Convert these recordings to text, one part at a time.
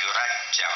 یرجح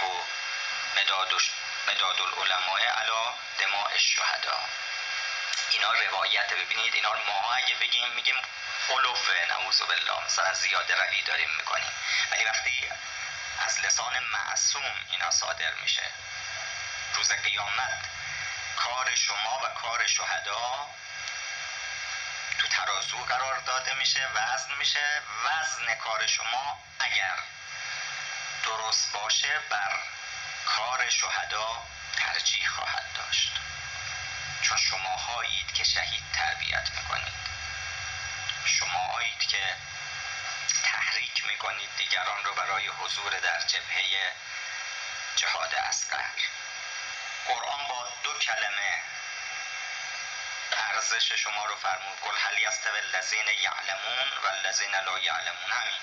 مداد العلماء علی دماء الشهداء. اینا روایت، ببینید اینا ما اگه بگیم میگیم علوه، نعوذ بالله، مثلا زیاده روی داریم میکنیم، ولی وقتی از لسان معصوم اینا صادر میشه، روز قیامت کار شما و کار شهدا تو ترازو قرار داده میشه، وزن میشه. وزن کار شما اگر درست باشه بر کار شهدا ترجیح خواهد داشت، چون شما هایید که شهید تربیت میکنید، شما هایید که تحریک میکنید دیگران رو برای حضور در جبهه جهاد اصغر. قرآن با 2 کلمه ارزش شما رو فرمود، قل هل یستوی الذین یعلمون و الذین لا یعلمون. همین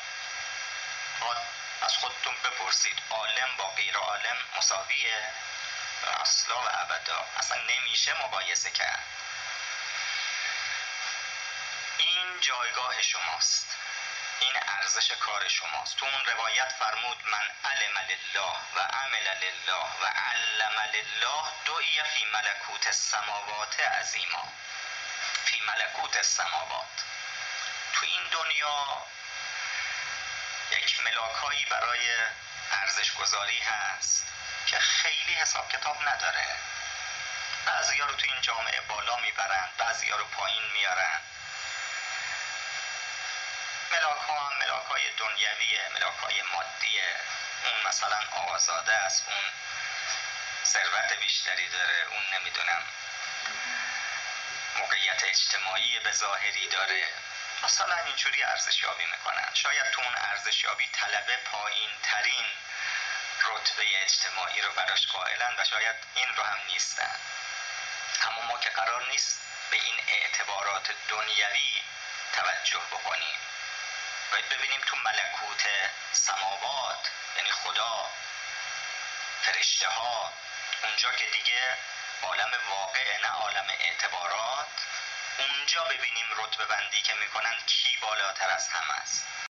از خودتون بپرسید، عالم با غیر عالم مساویه؟ اصلا و ابدا، اصلا نمیشه مقایسه کرد. این جایگاه شماست، این ارزش کار شماست. تو اون روایت فرمود من علم لله و عمل لله و علم لله دعی فی ملکوت السماوات عظیما. فی ملکوت السماوات، تو این دنیا یک ملاکایی برای ارزش گذاری هست که خیلی حساب کتاب نداره. بعضی ها رو تو این جامعه بالا میبرن، بعضی ها رو پایین میارن. ملاک ها هم ملاک های دنیویه، ملاک های مادیه. اون مثلا آزاده است، اون ثروت بیشتری داره، اون نمیدونم موقعیت اجتماعی به ظاهری داره، مثلا اینجوری ارزشیابی میکنن. شاید تو اون ارزشیابی طلب پایین ترین رتبه اجتماعی رو براش قائلن و شاید این رو هم نیستن. اما ما که قرار نیست به این اعتبارات دنیوی توجه بکنیم، باید ببینیم تو ملکوت سماوات، یعنی خدا، فرشته ها، اونجا که دیگه عالم واقع نه عالم اعتبارات، اونجا ببینیم رتبه بندی که میکنن کی بالاتر از همه است.